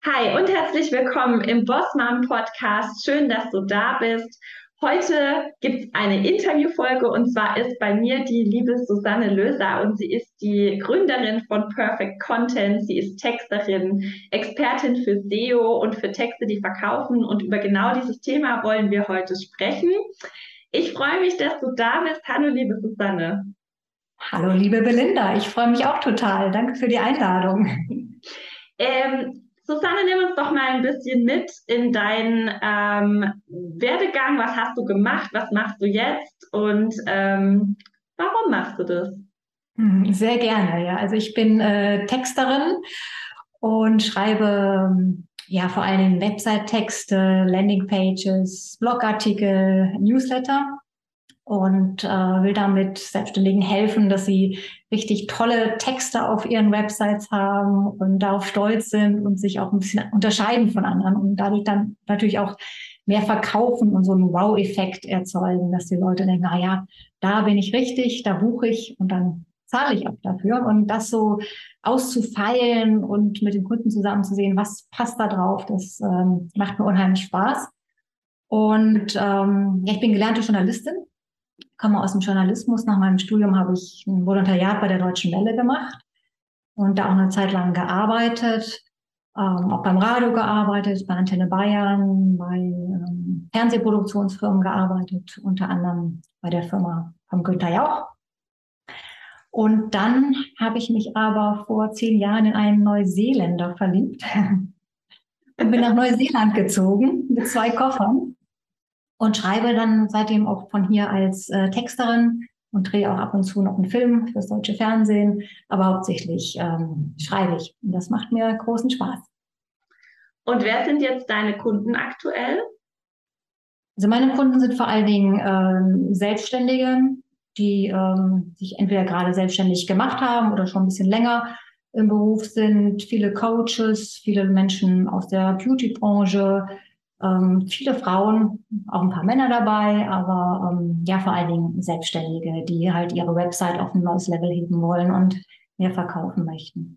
Hi und herzlich willkommen im Boss Mom Podcast. Schön, dass du da bist. Heute gibt es eine Interviewfolge und zwar ist bei mir die liebe Susanne Löser und sie ist die Gründerin von Perfect Content. Sie ist Texterin, Expertin für SEO und für Texte, die verkaufen und über genau dieses Thema wollen wir heute sprechen. Ich freue mich, dass du da bist. Hallo, liebe Susanne. Hallo, liebe Belinda, ich freue mich auch total. Danke für die Einladung. Susanne, nimm uns doch mal ein bisschen mit in deinen Werdegang. Was hast du gemacht? Was machst du jetzt? Und warum machst du das? Sehr gerne, ja. Also ich bin Texterin und schreibe ja vor allen Dingen Website-Texte, Landingpages, Blogartikel, Newsletter und will damit Selbstständigen helfen, dass sie richtig tolle Texte auf ihren Websites haben und darauf stolz sind und sich auch ein bisschen unterscheiden von anderen und dadurch dann natürlich auch mehr verkaufen und so einen Wow-Effekt erzeugen, dass die Leute denken, na ja, da bin ich richtig, da buche ich und dann zahle ich auch dafür. Und das so auszufeilen und mit den Kunden zusammen zu sehen, was passt da drauf, das macht mir unheimlich Spaß. Und ja, ich bin gelernte Journalistin, komme aus dem Journalismus. Nach meinem Studium habe ich ein Volontariat bei der Deutschen Welle gemacht und da auch eine Zeit lang gearbeitet, auch beim Radio gearbeitet, bei Antenne Bayern, bei Fernsehproduktionsfirmen gearbeitet, unter anderem bei der Firma von Günther Jauch. Und dann habe ich mich aber vor 10 Jahren in einen Neuseeländer verliebt und bin nach Neuseeland gezogen mit 2 Koffern und schreibe dann seitdem auch von hier als Texterin und drehe auch ab und zu noch einen Film fürs deutsche Fernsehen, aber hauptsächlich schreibe ich. Und das macht mir großen Spaß. Und wer sind jetzt deine Kunden aktuell? Also meine Kunden sind vor allen Dingen Selbstständige, die sich entweder gerade selbstständig gemacht haben oder schon ein bisschen länger im Beruf sind. Viele Coaches, viele Menschen aus der Beauty-Branche, viele Frauen, auch ein paar Männer dabei, aber ja vor allen Dingen Selbstständige, die halt ihre Website auf ein neues Level heben wollen und mehr verkaufen möchten.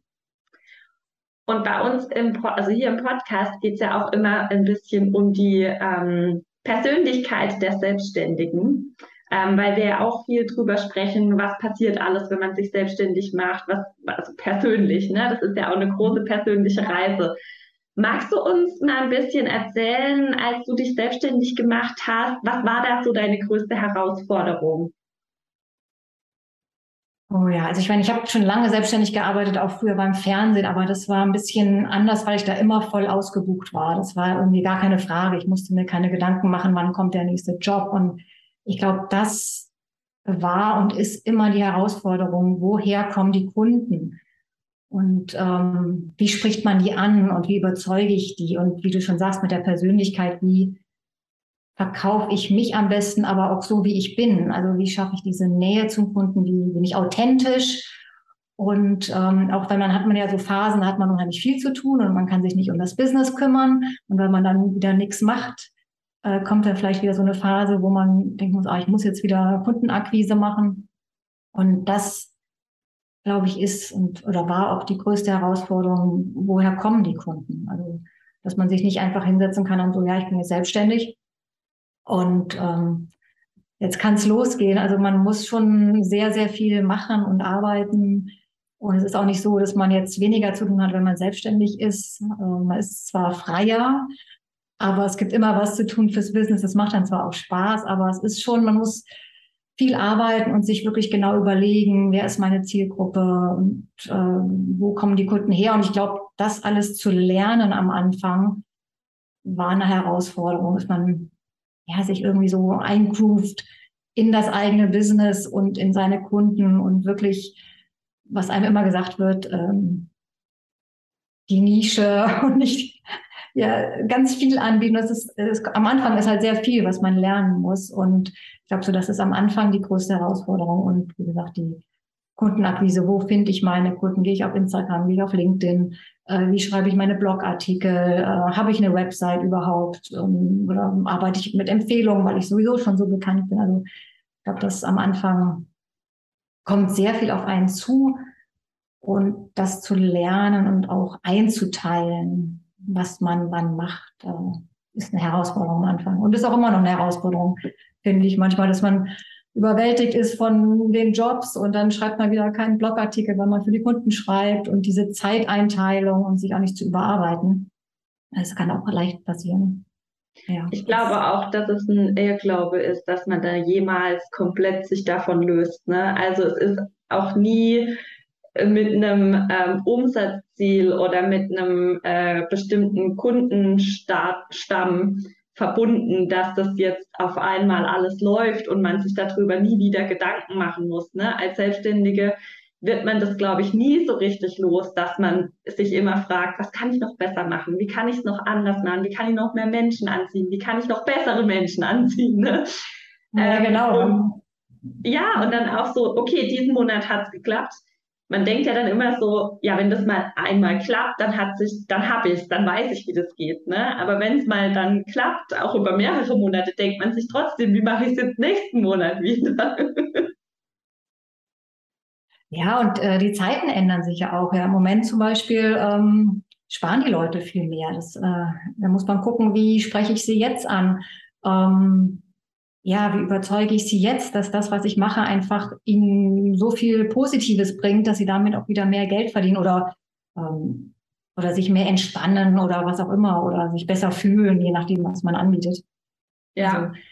Und bei uns also hier im Podcast geht es ja auch immer ein bisschen um die Persönlichkeit der Selbstständigen, weil wir ja auch viel drüber sprechen, was passiert alles, wenn man sich selbstständig macht, was also persönlich, ne? Das ist ja auch eine große persönliche Reise. Magst du uns mal ein bisschen erzählen, als du dich selbstständig gemacht hast, was war da so deine größte Herausforderung? Oh ja, also ich meine, ich habe schon lange selbstständig gearbeitet, auch früher beim Fernsehen, aber das war ein bisschen anders, weil ich da immer voll ausgebucht war. Das war irgendwie gar keine Frage. Ich musste mir keine Gedanken machen, wann kommt der nächste Job. Und ich glaube, das war und ist immer die Herausforderung, woher kommen die Kunden? Und wie spricht man die an und wie überzeuge ich die? Und wie du schon sagst, mit der Persönlichkeit, wie verkaufe ich mich am besten, aber auch so, wie ich bin. Also wie schaffe ich diese Nähe zum Kunden, wie bin ich authentisch? Und auch wenn man hat man ja so Phasen, da hat man unheimlich viel zu tun und man kann sich nicht um das Business kümmern. Und wenn man dann wieder nichts macht, kommt da vielleicht wieder so eine Phase, wo man denken muss, ah, ich muss jetzt wieder Kundenakquise machen. Und das, glaube ich, ist und oder war auch die größte Herausforderung, woher kommen die Kunden? Also, dass man sich nicht einfach hinsetzen kann und so, ja, ich bin jetzt selbstständig und jetzt kann es losgehen. Also man muss schon sehr, sehr viel machen und arbeiten. Und es ist auch nicht so, dass man jetzt weniger zu tun hat, wenn man selbstständig ist. Man ist zwar freier, aber es gibt immer was zu tun fürs Business. Das macht dann zwar auch Spaß, aber es ist schon, man muss viel arbeiten und sich wirklich genau überlegen, wer ist meine Zielgruppe und wo kommen die Kunden her. Und ich glaube, das alles zu lernen am Anfang war eine Herausforderung, dass man ja, sich irgendwie so eingroovt in das eigene Business und in seine Kunden und wirklich, was einem immer gesagt wird, die Nische und nicht ja, ganz viel anbieten. Am Anfang ist halt sehr viel, was man lernen muss. Und ich glaube so, das ist am Anfang die größte Herausforderung. Und wie gesagt, die Kundenakquise, wo finde ich meine Kunden? Gehe ich auf Instagram, gehe ich auf LinkedIn? Wie schreibe ich meine Blogartikel? Habe ich eine Website überhaupt? Oder arbeite ich mit Empfehlungen, weil ich sowieso schon so bekannt bin? Also ich glaube, dass am Anfang kommt sehr viel auf einen zu und das zu lernen und auch einzuteilen. was man wann macht, ist eine Herausforderung am Anfang. Und ist auch immer noch eine Herausforderung, finde ich manchmal, dass man überwältigt ist von den Jobs und dann schreibt man wieder keinen Blogartikel, weil man für die Kunden schreibt und diese Zeiteinteilung und sich auch nicht zu überarbeiten. Das kann auch leicht passieren. Ja, Ich glaube auch, dass es ein Irrglaube ist, dass man da jemals komplett sich davon löst, ne? Also es ist auch nie mit einem Umsatzziel oder mit einem bestimmten Kundenstamm verbunden, dass das jetzt auf einmal alles läuft und man sich darüber nie wieder Gedanken machen muss, ne? Als Selbstständige wird man das, glaube ich, nie so richtig los, dass man sich immer fragt, was kann ich noch besser machen? Wie kann ich es noch anders machen? Wie kann ich noch mehr Menschen anziehen? Wie kann ich noch bessere Menschen anziehen? Ne? ja Und genau. ja, und dann auch so, okay, diesen Monat hat es geklappt. Man denkt ja dann immer so, ja, wenn das mal einmal klappt, dann habe ich es, dann weiß ich, wie das geht, ne? Aber wenn es mal dann klappt, auch über mehrere Monate, denkt man sich trotzdem, wie mache ich es jetzt nächsten Monat wieder? Ja, und die Zeiten ändern sich ja auch. Ja, im Moment zum Beispiel sparen die Leute viel mehr. Da muss man gucken, wie spreche ich sie jetzt an? Ähm, ja, wie überzeuge ich sie jetzt, dass das, was ich mache, einfach ihnen so viel Positives bringt, dass sie damit auch wieder mehr Geld verdienen ähm, oder sich mehr entspannen oder was auch immer oder sich besser fühlen, je nachdem, was man anbietet. Also Ja.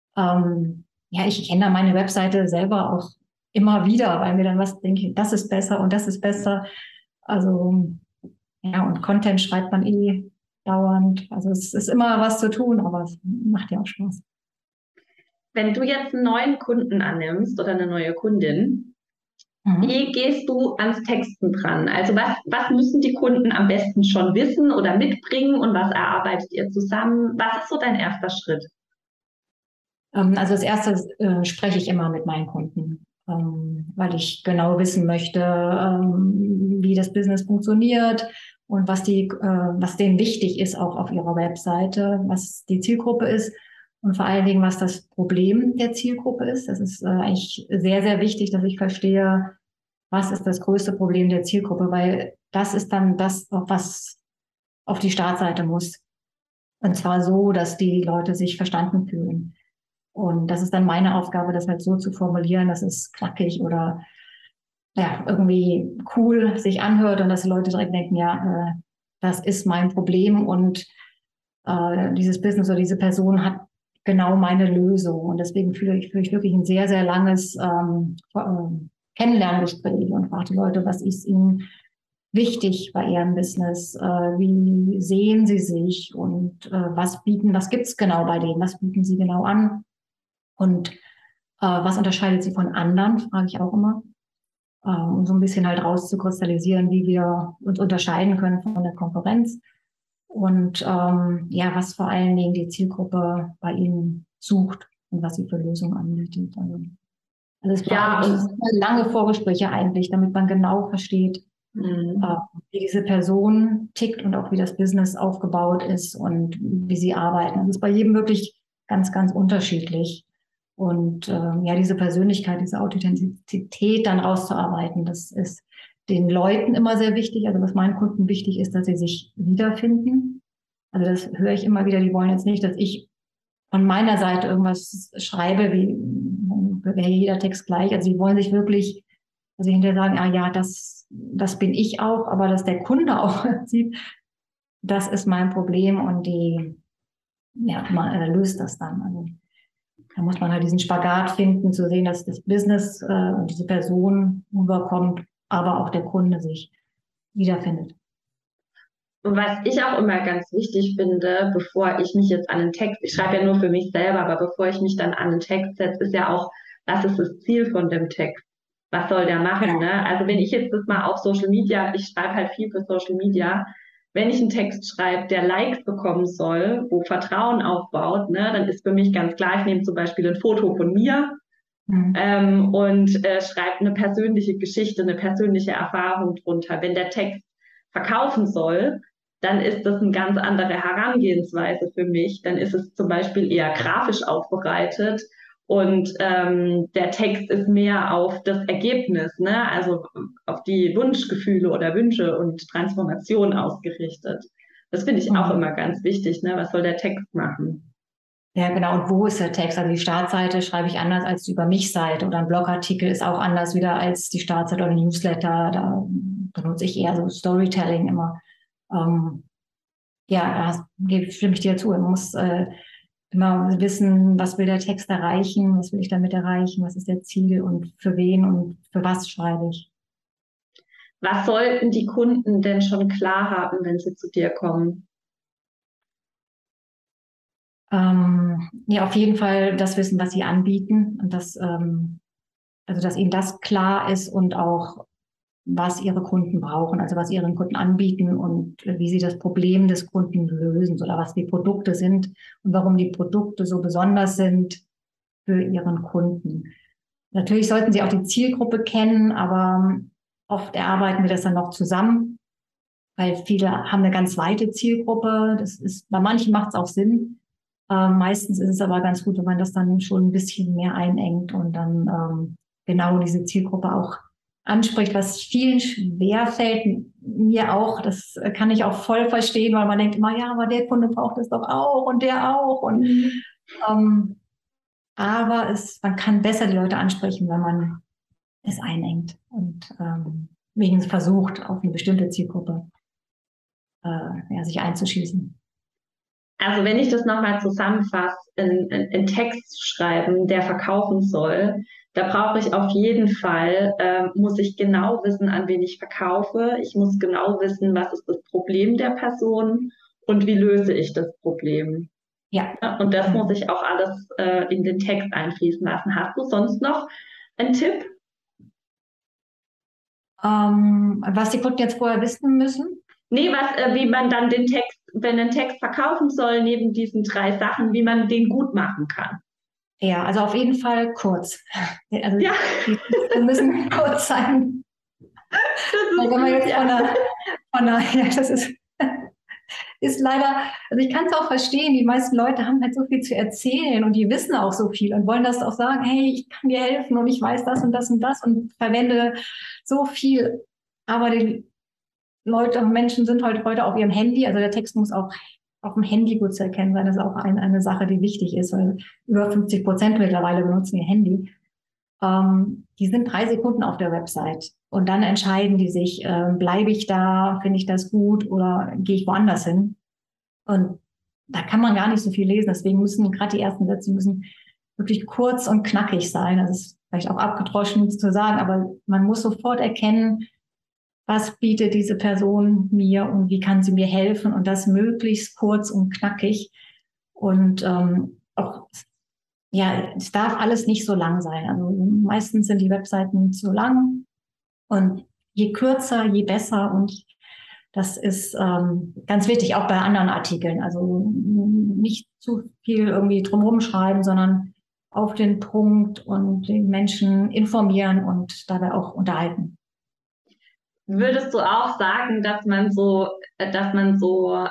ja, ich ändere meine Webseite selber auch immer wieder, weil mir dann was denke, das ist besser und das ist besser. Also ja, und Content schreibt man dauernd. Also es ist immer was zu tun, aber es macht ja auch Spaß. Wenn du jetzt einen neuen Kunden annimmst oder eine neue Kundin, Mhm. wie gehst du ans Texten dran? Also was müssen die Kunden am besten schon wissen oder mitbringen und was erarbeitet ihr zusammen? Was ist so dein erster Schritt? Also als erstes spreche ich immer mit meinen Kunden, weil ich genau wissen möchte, wie das Business funktioniert und was denen wichtig ist, auch auf ihrer Webseite, was die Zielgruppe ist und vor allen Dingen, was das Problem der Zielgruppe ist. Das ist eigentlich sehr, sehr wichtig, dass ich verstehe, was ist das größte Problem der Zielgruppe, weil das ist dann das, was auf die Startseite muss. Und zwar so, dass die Leute sich verstanden fühlen. Und das ist dann meine Aufgabe, das halt so zu formulieren, dass es knackig oder ja, irgendwie cool sich anhört und dass die Leute direkt denken, ja, das ist mein Problem und dieses Business oder diese Person hat genau meine Lösung. Und deswegen führe ich wirklich ein sehr, sehr langes Kennenlerngespräch und frage die Leute, was ist ihnen wichtig bei ihrem Business? Wie sehen sie sich und was gibt's genau bei denen? Was bieten sie genau an? Und was unterscheidet sie von anderen, frage ich auch immer, um so ein bisschen halt rauszukristallisieren, wie wir uns unterscheiden können von der Konkurrenz und ja, was vor allen Dingen die Zielgruppe bei Ihnen sucht und was sie für Lösungen anbietet. Also es Ja, braucht und lange Vorgespräche eigentlich, damit man genau versteht, äh, mh, wie diese Person tickt und auch wie das Business aufgebaut ist und wie sie arbeiten. Das ist bei jedem wirklich ganz, ganz unterschiedlich. Und ja, diese Persönlichkeit, diese Authentizität dann rauszuarbeiten, das ist den Leuten immer sehr wichtig. Also was meinen Kunden wichtig ist, dass sie sich wiederfinden. Also das höre ich immer wieder. Die wollen jetzt nicht, dass ich von meiner Seite irgendwas schreibe, wie wäre jeder Text gleich. Also die wollen sich wirklich, also hinterher sagen, ah ja, das bin ich auch, aber dass der Kunde auch sieht, das ist mein Problem und ja, man löst das dann. Also da muss man halt diesen Spagat finden, zu sehen, dass das Business und diese Person rüberkommt, aber auch der Kunde sich wiederfindet. was ich auch immer ganz wichtig finde, bevor ich mich jetzt an einen Text, ich schreibe ja nur für mich selber, aber bevor ich mich dann an einen Text setze, ist ja auch, was ist das Ziel von dem Text? Was soll der machen, Genau. ne? Also wenn ich jetzt das mal auf Social Media, ich schreibe halt viel für Social Media, wenn ich einen Text schreibe, der Likes bekommen soll, wo Vertrauen aufbaut, ne, dann ist für mich ganz klar, ich nehme zum Beispiel ein Foto von mir Mhm. und schreibe eine persönliche Geschichte, eine persönliche Erfahrung drunter. Wenn der Text verkaufen soll, dann ist das eine ganz andere Herangehensweise für mich. Dann ist es zum Beispiel eher grafisch aufbereitet und der Text ist mehr auf das Ergebnis, ne? Also auf die Wunschgefühle oder Wünsche und Transformation ausgerichtet. Das finde ich auch immer ganz wichtig, ne? Was soll der Text machen? Ja, genau. Und wo ist der Text? Also die Startseite schreibe ich anders als die Über mich-Seite oder ein Blogartikel ist auch anders wieder als die Startseite oder ein Newsletter. Da benutze ich eher so Storytelling immer. Ja, da stimme ich dir zu. Man muss immer wissen, was will der Text erreichen, was will ich damit erreichen, was ist der Ziel und für wen und für was schreibe ich. Was sollten die Kunden denn schon klar haben, wenn sie zu dir kommen? Ja, auf jeden Fall das Wissen, was sie anbieten und also dass ihnen das klar ist und auch, was ihre Kunden brauchen, also was ihren Kunden anbieten und wie sie das Problem des Kunden lösen oder was die Produkte sind und warum die Produkte so besonders sind für ihren Kunden. Natürlich sollten sie auch die Zielgruppe kennen, aber oft erarbeiten wir das dann noch zusammen, weil viele haben eine ganz weite Zielgruppe. Das ist, bei manchen macht es auch Sinn. Meistens ist es aber ganz gut, wenn man das dann schon ein bisschen mehr einengt und dann genau diese Zielgruppe auch anspricht, was vielen schwer fällt, mir auch. Das kann ich auch voll verstehen, weil man denkt immer, ja, aber der Kunde braucht es doch auch und der auch. Und aber man kann besser die Leute ansprechen, wenn man es einengt und wenigstens versucht, auf eine bestimmte Zielgruppe ja, sich einzuschießen. Also wenn ich das nochmal zusammenfasse, in Text schreiben, der verkaufen soll, da brauche ich auf jeden Fall, muss ich genau wissen, an wen ich verkaufe. Ich muss genau wissen, was ist das Problem der Person und wie löse ich das Problem. Ja. Ja, und das muss ich auch alles in den Text einfließen lassen. Hast du sonst noch einen Tipp? Was die Kunden jetzt vorher wissen müssen? Nee, wie man dann den Text, wenn ein Text verkaufen soll, neben diesen 3 Sachen, wie man den gut machen kann. Ja, also auf jeden Fall kurz. Also Ja, die Texte müssen kurz sein. das Weil ist wenn man gut, jetzt ja. ja, das ist leider, also ich kann es auch verstehen, die meisten Leute haben halt so viel zu erzählen und die wissen auch so viel und wollen das auch sagen, hey, ich kann dir helfen und ich weiß das und das und das und verwende so viel. Aber die Leute und Menschen sind halt heute auf ihrem Handy, also der Text muss auch auf dem Handy gut zu erkennen sein. Das ist auch eine Sache, die wichtig ist, weil über 50% mittlerweile benutzen ihr Handy. Die sind 3 Sekunden auf der Website und dann entscheiden die sich, bleibe ich da, finde ich das gut oder gehe ich woanders hin? Und da kann man gar nicht so viel lesen. Deswegen müssen gerade die ersten Sätze müssen wirklich kurz und knackig sein. Das ist vielleicht auch abgedroschen zu sagen, aber man muss sofort erkennen, was bietet diese Person mir und wie kann sie mir helfen und das möglichst kurz und knackig. Und auch, ja, es darf alles nicht so lang sein. Also meistens sind die Webseiten zu lang und je kürzer, je besser. Und das ist ganz wichtig, auch bei anderen Artikeln. Also nicht zu viel irgendwie drumherum schreiben, sondern auf den Punkt und den Menschen informieren und dabei auch unterhalten. Würdest du auch sagen, dass man so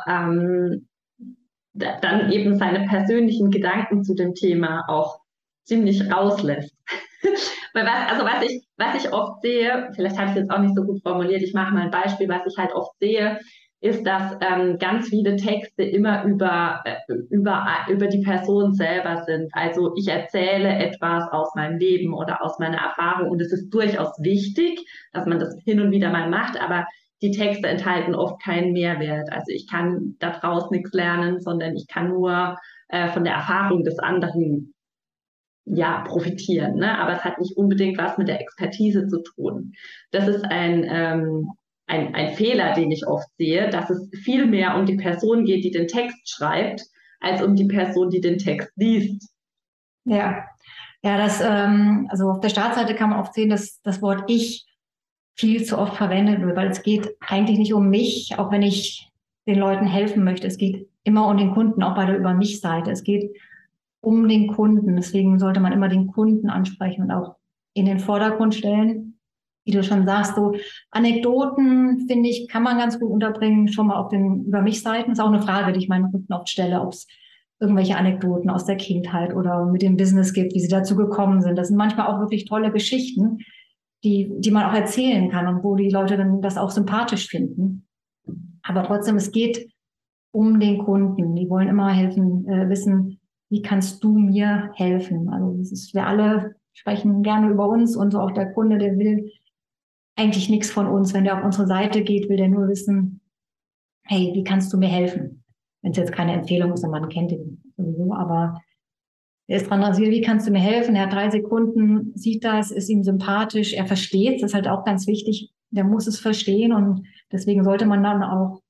dann eben seine persönlichen Gedanken zu dem Thema auch ziemlich rauslässt? Weil was ich oft sehe, vielleicht habe ich es jetzt auch nicht so gut formuliert, ich mache mal ein Beispiel, was ich halt oft sehe, ist, dass ganz viele Texte immer über die Person selber sind. Also ich erzähle etwas aus meinem Leben oder aus meiner Erfahrung und es ist durchaus wichtig, dass man das hin und wieder mal macht, aber die Texte enthalten oft keinen Mehrwert. Also ich kann daraus nichts lernen, sondern ich kann nur von der Erfahrung des anderen ja, profitieren, ne? Aber es hat nicht unbedingt was mit der Expertise zu tun. Das ist ein Fehler, den ich oft sehe, dass es viel mehr um die Person geht, die den Text schreibt, als um die Person, die den Text liest. Ja, ja, also auf der Startseite kann man oft sehen, dass das Wort ich viel zu oft verwendet wird, weil es geht eigentlich nicht um mich, auch wenn ich den Leuten helfen möchte. Es geht immer um den Kunden, auch bei der Über mich-Seite. Es geht um den Kunden. Deswegen sollte man immer den Kunden ansprechen und auch in den Vordergrund stellen. Wie du schon sagst, so Anekdoten, finde ich, kann man ganz gut unterbringen, schon mal auf den Über mich-Seiten. Ist auch eine Frage, die ich meinen Kunden oft stelle, ob es irgendwelche Anekdoten aus der Kindheit oder mit dem Business gibt, wie sie dazu gekommen sind. Das sind manchmal auch wirklich tolle Geschichten, die man auch erzählen kann und wo die Leute dann das auch sympathisch finden. Aber trotzdem, es geht um den Kunden. Die wollen immer helfen, wissen, wie kannst du mir helfen? Also wir alle sprechen gerne über uns und so auch der Kunde, der will eigentlich nichts von uns. Wenn der auf unsere Seite geht, will der nur wissen, hey, wie kannst du mir helfen? Wenn es jetzt keine Empfehlung ist und man kennt ihn sowieso, aber er ist dran rasiert, wie kannst du mir helfen? Er hat 3 Sekunden, sieht das, ist ihm sympathisch, er versteht es, das ist halt auch ganz wichtig. Der muss es verstehen und deswegen sollte man dann auch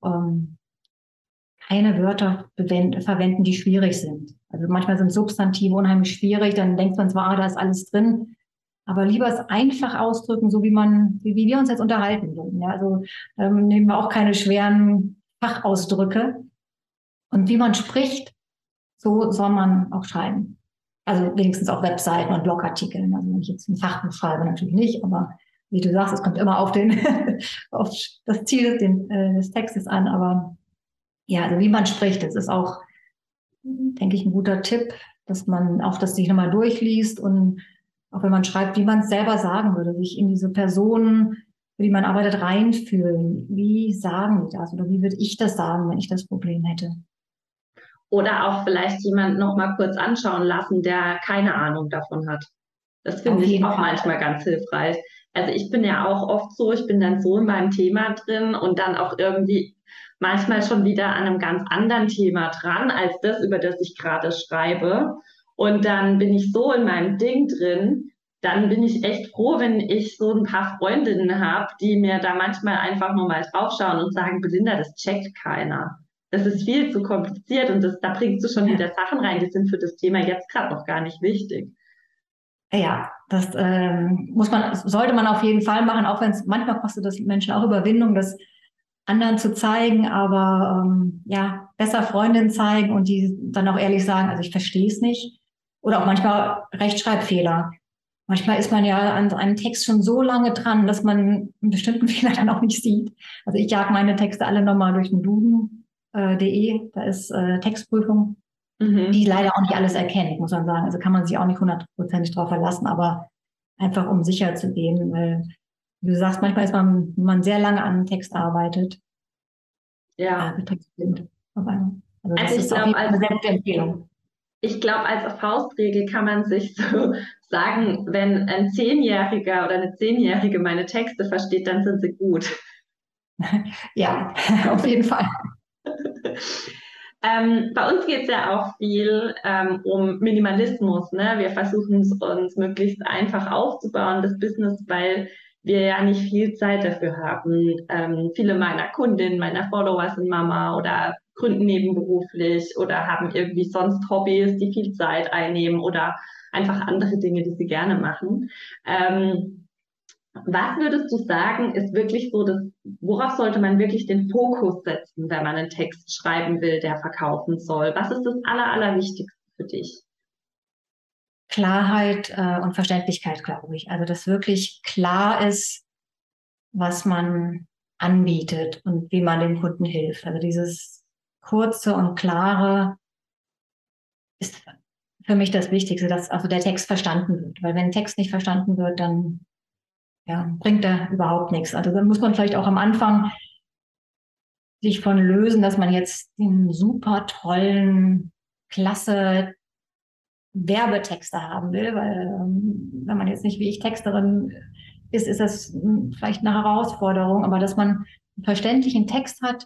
keine Wörter verwenden, die schwierig sind. Also manchmal sind Substantive unheimlich schwierig, dann denkt man zwar, da ist alles drin, aber lieber es einfach ausdrücken, so wie wir uns jetzt unterhalten würden. Ja, also nehmen wir auch keine schweren Fachausdrücke. Und wie man spricht, so soll man auch schreiben. Also wenigstens auf Webseiten und Blogartikeln. Also wenn ich jetzt ein Fachbuch schreibe, natürlich nicht, aber wie du sagst, es kommt immer auf auf das Ziel des Textes an. Aber ja, also wie man spricht, das ist auch, denke ich, ein guter Tipp, dass man auch das sich nochmal durchliest und auch wenn man schreibt, wie man es selber sagen würde, sich in diese Person, für die man arbeitet, reinfühlen. Wie sagen die das oder wie würde ich das sagen, wenn ich das Problem hätte? Oder auch vielleicht jemand noch mal kurz anschauen lassen, der keine Ahnung davon hat. Das finde Auf ich jeden auch Fall. manchmal ganz hilfreich. Also ich bin ja auch oft so, ich bin dann so in meinem Thema drin und dann auch irgendwie manchmal schon wieder an einem ganz anderen Thema dran, als das, über das ich gerade schreibe. Und dann bin ich so in meinem Ding drin, dann bin ich echt froh, wenn ich so ein paar Freundinnen habe, die mir da manchmal einfach nur mal draufschauen und sagen, Belinda, das checkt keiner. Das ist viel zu kompliziert und da bringst du schon wieder Sachen rein, die sind für das Thema jetzt gerade noch gar nicht wichtig. Ja, das sollte man auf jeden Fall machen, auch wenn es manchmal kostet das Menschen auch Überwindung, das anderen zu zeigen, aber ja, besser Freundin zeigen und die dann auch ehrlich sagen, also ich verstehe es nicht. Oder auch manchmal Rechtschreibfehler. Manchmal ist man ja an einem Text schon so lange dran, dass man einen bestimmten Fehler dann auch nicht sieht. Also ich jag meine Texte alle nochmal durch den Duden.de, da ist Textprüfung, die Mhm. leider auch nicht alles erkennt, muss man sagen. Also kann man sich auch nicht 100%ig drauf verlassen, aber einfach um sicher zu gehen, weil wie du sagst, manchmal ist man, wenn man sehr lange an einem Text arbeitet, Ja. betriebsblind auf einmal. Also Also das ist auf jeden Fall eine sehr gute Empfehlung. ich glaube, als Faustregel kann man sich so sagen, wenn ein Zehnjähriger oder eine Zehnjährige meine Texte versteht, dann sind sie gut. Ja, auf jeden Fall. Bei uns geht es ja auch viel um Minimalismus. Ne? Wir versuchen es uns möglichst einfach aufzubauen, das Business, weil wir ja nicht viel Zeit dafür haben. Viele meiner Kundinnen, meiner Follower sind Mama oder gründen nebenberuflich oder haben irgendwie sonst Hobbys, die viel Zeit einnehmen oder einfach andere Dinge, die sie gerne machen. Was würdest du sagen, ist wirklich so worauf sollte man wirklich den Fokus setzen, wenn man einen Text schreiben will, der verkaufen soll? Was ist das Allerwichtigste für dich? Klarheit und Verständlichkeit, glaube ich. Also dass wirklich klar ist, was man anbietet und wie man dem Kunden hilft. Also dieses kurze und klare ist für mich das Wichtigste, dass also der Text verstanden wird. Weil wenn ein Text nicht verstanden wird, dann ja, bringt er überhaupt nichts. Also dann muss man vielleicht auch am Anfang sich von lösen, dass man jetzt den super tollen, klasse Werbetexter haben will, weil wenn man jetzt nicht wie ich Texterin ist, ist das vielleicht eine Herausforderung, aber dass man einen verständlichen Text hat,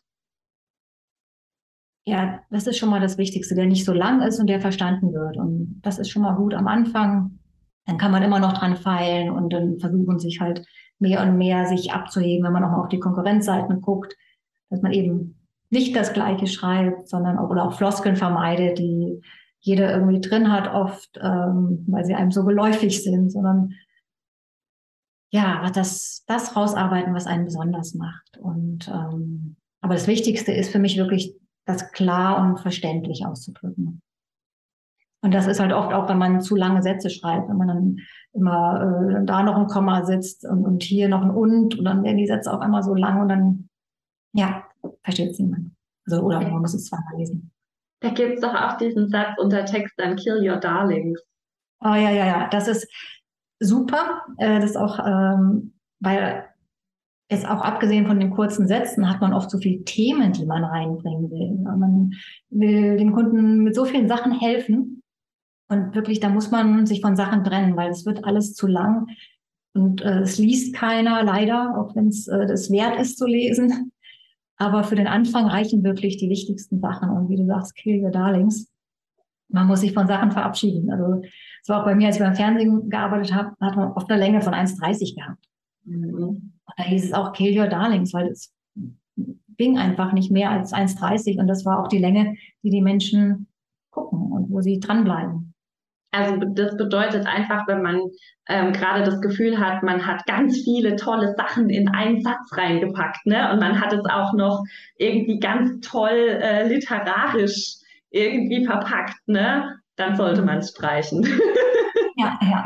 ja, das ist schon mal das Wichtigste, der nicht so lang ist und der verstanden wird. Und das ist schon mal gut am Anfang. Dann kann man immer noch dran feilen und dann versuchen sich halt mehr und mehr sich abzuheben, wenn man auch mal auf die Konkurrenzseiten guckt, dass man eben nicht das Gleiche schreibt, sondern auch, oder auch Floskeln vermeidet, die jeder irgendwie drin hat, oft, weil sie einem so geläufig sind, sondern ja, das rausarbeiten, was einen besonders macht. Und aber das Wichtigste ist für mich wirklich, das klar und verständlich auszudrücken. Und das ist halt oft auch, wenn man zu lange Sätze schreibt, wenn man dann immer da noch ein Komma sitzt und hier noch ein und dann werden die Sätze auf einmal so lang und dann, ja, versteht es niemand. Also, oder man muss es zweimal lesen. Da gibt es doch auch diesen Satz unter Text dann Kill Your Darlings. Oh ja, das ist super. Das ist auch, weil jetzt auch abgesehen von den kurzen Sätzen, hat man oft so viele Themen, die man reinbringen will. Man will dem Kunden mit so vielen Sachen helfen. Und wirklich, da muss man sich von Sachen trennen, weil es wird alles zu lang. Und es liest keiner, leider, auch wenn es das wert ist zu lesen. Aber für den Anfang reichen wirklich die wichtigsten Sachen. Und wie du sagst, kill your darlings. Man muss sich von Sachen verabschieden. Also es war auch bei mir, als ich beim Fernsehen gearbeitet habe, hat man oft eine Länge von 1,30 gehabt. Und da hieß es auch kill your darlings, weil es ging einfach nicht mehr als 1,30. Und das war auch die Länge, die die Menschen gucken und wo sie dranbleiben. Also das bedeutet einfach, wenn man gerade das Gefühl hat, man hat ganz viele tolle Sachen in einen Satz reingepackt, ne? Und man hat es auch noch irgendwie ganz toll literarisch irgendwie verpackt, ne? Dann sollte man es streichen. Ja, ja.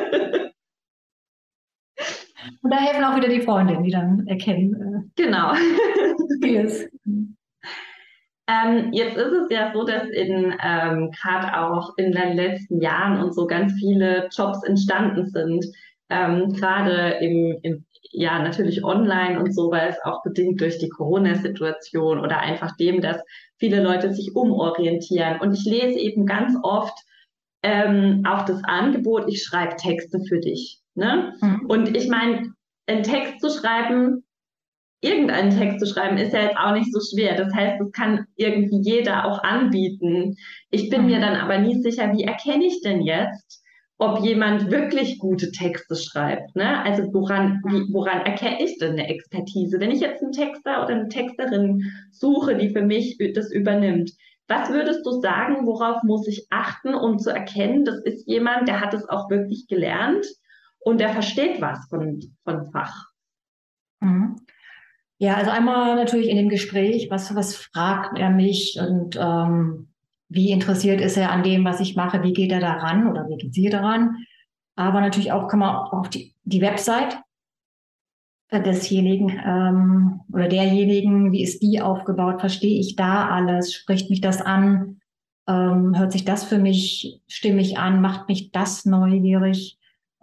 Und da helfen auch wieder die Freundinnen, die dann erkennen, Genau. wie es. Jetzt ist es ja so, dass gerade auch in den letzten Jahren und so ganz viele Jobs entstanden sind. Gerade ja, natürlich online und so, weil es auch bedingt durch die Corona-Situation oder einfach dem, dass viele Leute sich umorientieren. Und ich lese eben ganz oft auch das Angebot, ich schreibe Texte für dich. Ne? Mhm. Und ich meine, einen Text zu schreiben, irgendeinen Text zu schreiben, ist ja jetzt auch nicht so schwer. Das heißt, das kann irgendwie jeder auch anbieten. Ich bin mir dann aber nie sicher, wie erkenne ich denn jetzt, ob jemand wirklich gute Texte schreibt, ne? Also woran erkenne ich denn eine Expertise? Wenn ich jetzt einen Texter oder eine Texterin suche, die für mich das übernimmt, was würdest du sagen, worauf muss ich achten, um zu erkennen, das ist jemand, der hat es auch wirklich gelernt und der versteht was von Fach? Mhm. Ja, also einmal natürlich in dem Gespräch, was fragt er mich und wie interessiert ist er an dem, was ich mache, wie geht er daran oder wie geht sie daran. Aber natürlich auch kann man auf die Website desjenigen oder derjenigen, wie ist die aufgebaut, verstehe ich da alles, spricht mich das an, hört sich das für mich stimmig an, macht mich das neugierig.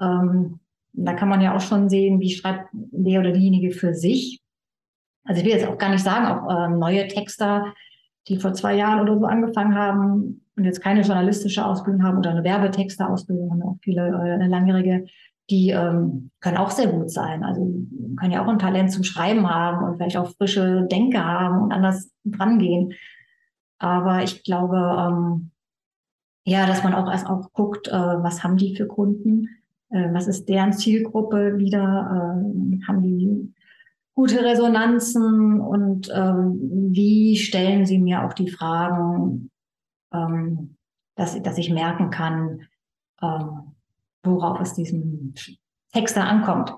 Da kann man ja auch schon sehen, wie schreibt der oder diejenige für sich. Also ich will jetzt auch gar nicht sagen, auch neue Texter, die vor 2 Jahren oder so angefangen haben und jetzt keine journalistische Ausbildung haben oder eine Werbetexter-Ausbildung, haben auch viele eine langjährige, die können auch sehr gut sein. Also können ja auch ein Talent zum Schreiben haben und vielleicht auch frische Denker haben und anders drangehen. Aber ich glaube, ja, dass man auch erst auch guckt, was haben die für Kunden, was ist deren Zielgruppe wieder, haben die gute Resonanzen und wie stellen Sie mir auch die Fragen, dass ich merken kann, worauf es diesem Texter ankommt.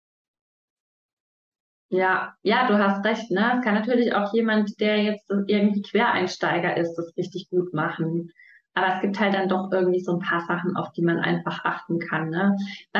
Ja, ja, du hast recht, ne? Es kann natürlich auch jemand, der jetzt irgendwie Quereinsteiger ist, das richtig gut machen. Aber es gibt halt dann doch irgendwie so ein paar Sachen, auf die man einfach achten kann, ne?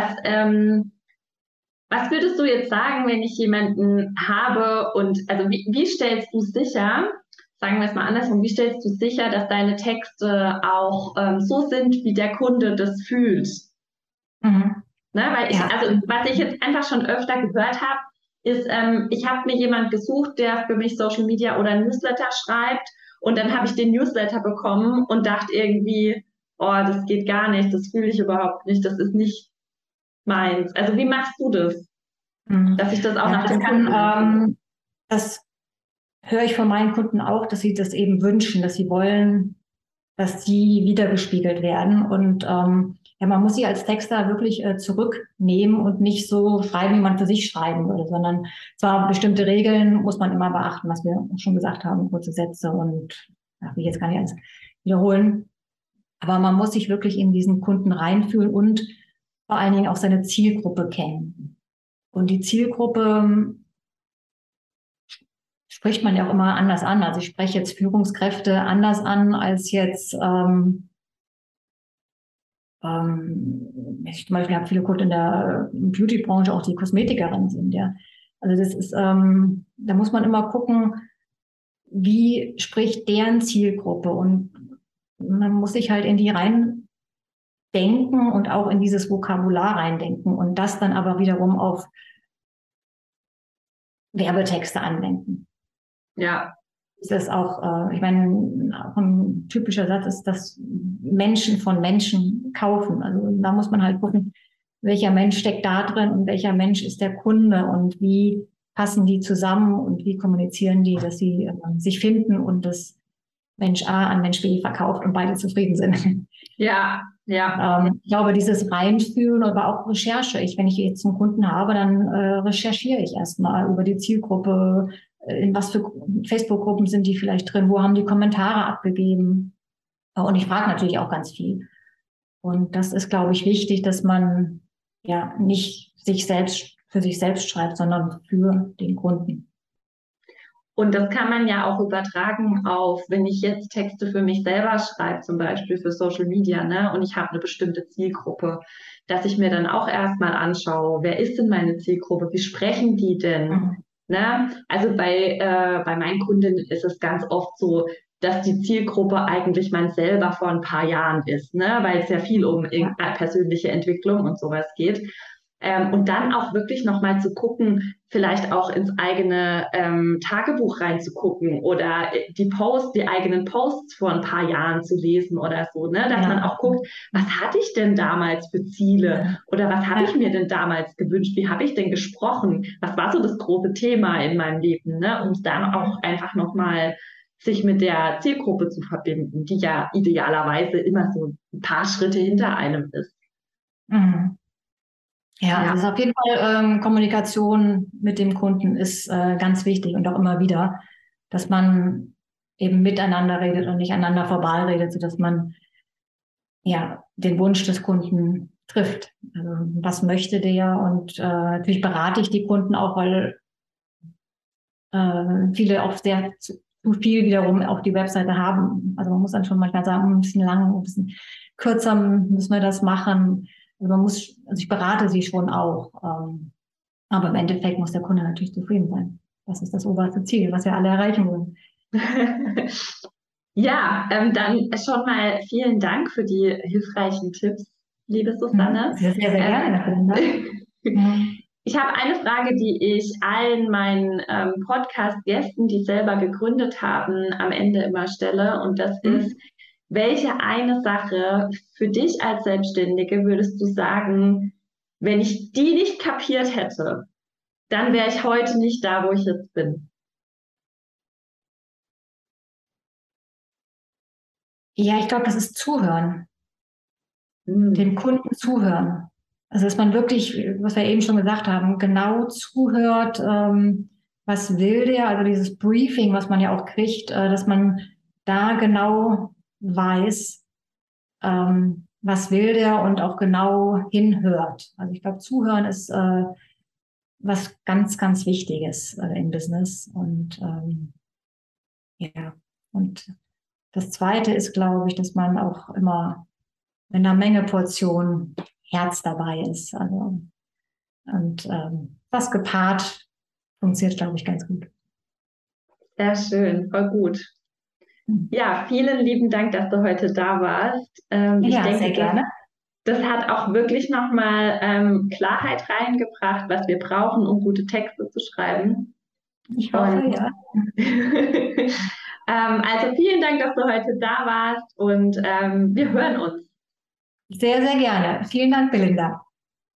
Was würdest du jetzt sagen, wenn ich jemanden habe und, also wie stellst du sicher, sagen wir es mal andersrum, wie stellst du sicher, dass deine Texte auch so sind, wie der Kunde das fühlt? Mhm. Ne? Weil Ja. also was ich jetzt einfach schon öfter gehört habe, ist, ich habe mir jemand gesucht, der für mich Social Media oder Newsletter schreibt und dann habe ich den Newsletter bekommen und dachte irgendwie, oh, das geht gar nicht, das fühle ich überhaupt nicht, das ist nicht meins. Also wie machst du das, Mhm. dass ich das auch Ja, nach dem Kunden mache? das höre ich von meinen Kunden auch, dass sie das eben wünschen, dass sie wollen, dass die wiedergespiegelt werden. Und ja, man muss sie als Texter wirklich zurücknehmen und nicht so schreiben, wie man für sich schreiben würde, sondern zwar bestimmte Regeln muss man immer beachten, was wir schon gesagt haben, kurze Sätze und ja, will ich jetzt gar nicht alles wiederholen. Aber man muss sich wirklich in diesen Kunden reinfühlen und vor allen Dingen auch seine Zielgruppe kennen. Und die Zielgruppe spricht man ja auch immer anders an. Also ich spreche jetzt Führungskräfte anders an als jetzt ich zum Beispiel habe viele Kunden in der Beauty-Branche, auch die Kosmetikerin sind, ja. Also das ist, da muss man immer gucken, wie spricht deren Zielgruppe und man muss sich halt in die reindenken und auch in dieses Vokabular reindenken und das dann aber wiederum auf Werbetexte anwenden. Ja. Das ist auch, ich meine, auch ein typischer Satz ist, dass Menschen von Menschen kaufen. Also da muss man halt gucken, welcher Mensch steckt da drin und welcher Mensch ist der Kunde und wie passen die zusammen und wie kommunizieren die, dass sie sich finden und das Mensch A an Mensch B verkauft und beide zufrieden sind. Ja, ja. Ich glaube, dieses Reinfühlen, aber auch Recherche. Wenn ich jetzt einen Kunden habe, dann recherchiere ich erstmal über die Zielgruppe, in was für Facebook-Gruppen sind die vielleicht drin, wo haben die Kommentare abgegeben. Und ich frage natürlich auch ganz viel. Und das ist, glaube ich, wichtig, dass man ja nicht sich selbst für sich selbst schreibt, sondern für den Kunden. Und das kann man ja auch übertragen auf, wenn ich jetzt Texte für mich selber schreibe, zum Beispiel für Social Media, ne, und ich habe eine bestimmte Zielgruppe, dass ich mir dann auch erstmal anschaue, wer ist denn meine Zielgruppe, wie sprechen die denn? Mhm. Ne? Also bei meinen Kundinnen ist es ganz oft so, dass die Zielgruppe eigentlich man selber vor ein paar Jahren ist, ne? Weil es ja viel um persönliche Entwicklung und sowas geht. Und dann auch wirklich nochmal zu gucken, vielleicht auch ins eigene Tagebuch reinzugucken oder die eigenen Posts vor ein paar Jahren zu lesen oder so, ne? Dass man auch guckt, was hatte ich denn damals für Ziele oder was habe ich mir denn damals gewünscht? Wie habe ich denn gesprochen? Was war so das große Thema in meinem Leben, ne? Um dann auch einfach nochmal sich mit der Zielgruppe zu verbinden, die ja idealerweise immer so ein paar Schritte hinter einem ist. Mhm. Ja, Ja. also auf jeden Fall Kommunikation mit dem Kunden ist ganz wichtig und auch immer wieder, dass man eben miteinander redet und nicht aneinander vorbeiredet, sodass man ja den Wunsch des Kunden trifft. Also was möchte der? Und natürlich berate ich die Kunden auch, weil viele auch sehr zu viel wiederum auf die Webseite haben. Also man muss dann schon manchmal sagen, ein bisschen lang, ein bisschen kürzer müssen wir das machen. Also also ich berate sie schon auch. Aber im Endeffekt muss der Kunde natürlich zufrieden sein. Das ist das oberste Ziel, was wir alle erreichen wollen. Ja, dann schon mal vielen Dank für die hilfreichen Tipps, liebe Susanne. Sehr, sehr, sehr gerne. Ich habe eine Frage, die ich allen meinen Podcast-Gästen, die selber gegründet haben, am Ende immer stelle. Und das ist, welche eine Sache für dich als Selbstständige würdest du sagen, wenn ich die nicht kapiert hätte, dann wäre ich heute nicht da, wo ich jetzt bin? Ja, ich glaube, das ist Zuhören. Hm. Dem Kunden zuhören. Also, dass man wirklich, was wir eben schon gesagt haben, genau zuhört, was will der, also dieses Briefing, was man ja auch kriegt, dass man da genau weiß, was will der und auch genau hinhört. Also ich glaube, Zuhören ist was ganz, ganz Wichtiges im Business. Und ja, und das Zweite ist, glaube ich, dass man auch immer mit einer Menge Portion Herz dabei ist. Also, und das gepaart funktioniert, glaube ich, ganz gut. Sehr schön, voll gut. Ja, vielen lieben Dank, dass du heute da warst. Ich Ja, denke, sehr gerne. das hat auch wirklich nochmal Klarheit reingebracht, was wir brauchen, um gute Texte zu schreiben. Ich hoffe, ja. Also vielen Dank, dass du heute da warst und wir hören uns. Sehr, sehr gerne. Vielen Dank, Belinda.